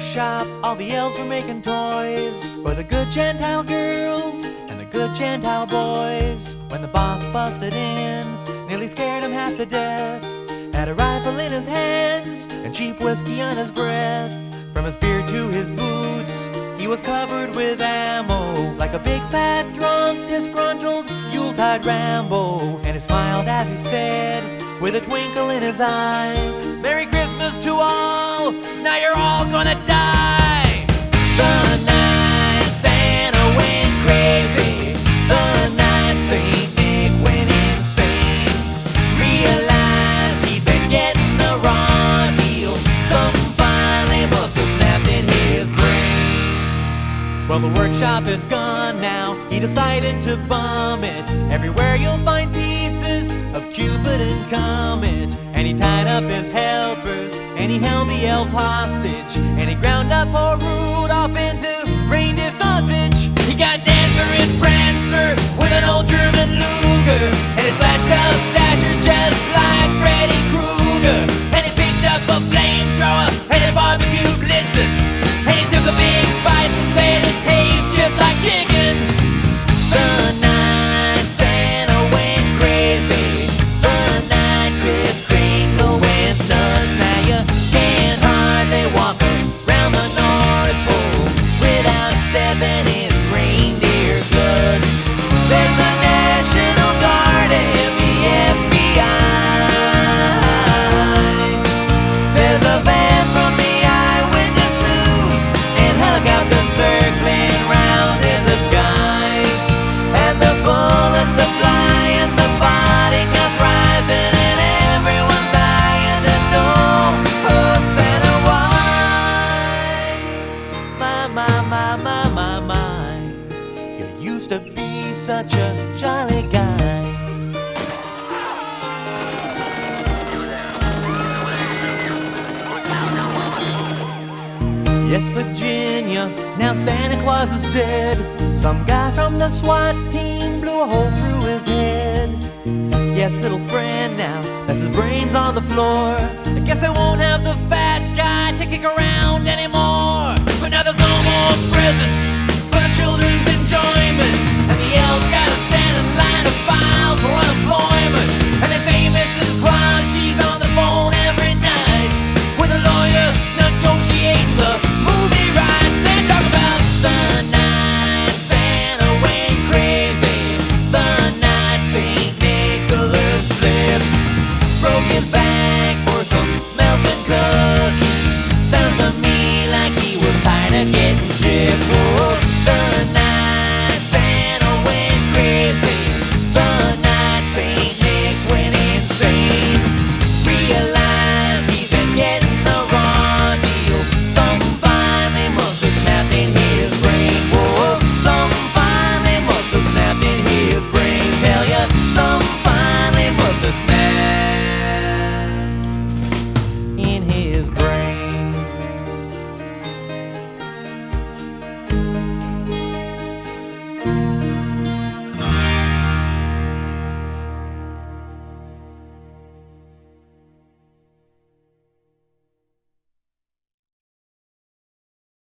workshop, all the elves were making toys for the good Gentile girls and the good Gentile boys. When the boss busted in, nearly scared him half to death, had a rifle in his hands and cheap whiskey on his breath. From his beard to his boots, he was covered with ammo, like a big fat drunk, disgruntled Yuletide Rambo. And he smiled as he said, with a twinkle in his eye, "Merry Christmas to all, now you're all gonna die." The night Santa went crazy, the night Saint Nick went insane, realized he'd been getting the raw deal. Something finally must have snapped in his brain. Well, the workshop is gone now, he decided to bum it. Everywhere you'll find pieces of Cupid and Comet. And he tied up his helpers, and he held the elves hostage, and he ground up poor Rudolph into reindeer sausage. He got Dancer and Prancer with an old German Luger, and he slashed up Dasher just like Freddy Krueger. And he picked up a flamethrower, and he barbecued Blitzen, and he took a big bite and said it tastes just like chicken. The night Santa went crazy, the night Kris Kringle went nuts. Now you can't hardly walk around the North Pole without stepping in reindeer guts. There's the National Guard and the FBI. There's a van from the Eyewitness News and helicopters circling round in the sky. And the bullets are flying, the body counts rising, and everyone's dying to know, oh Santa, why? My, you used to be such a jolly guy. Yes, Virginia, now Santa Claus is dead. Some guy from the SWAT team blew a hole through his head. Yes, little friend now, that's his brains on the floor. I guess they won't have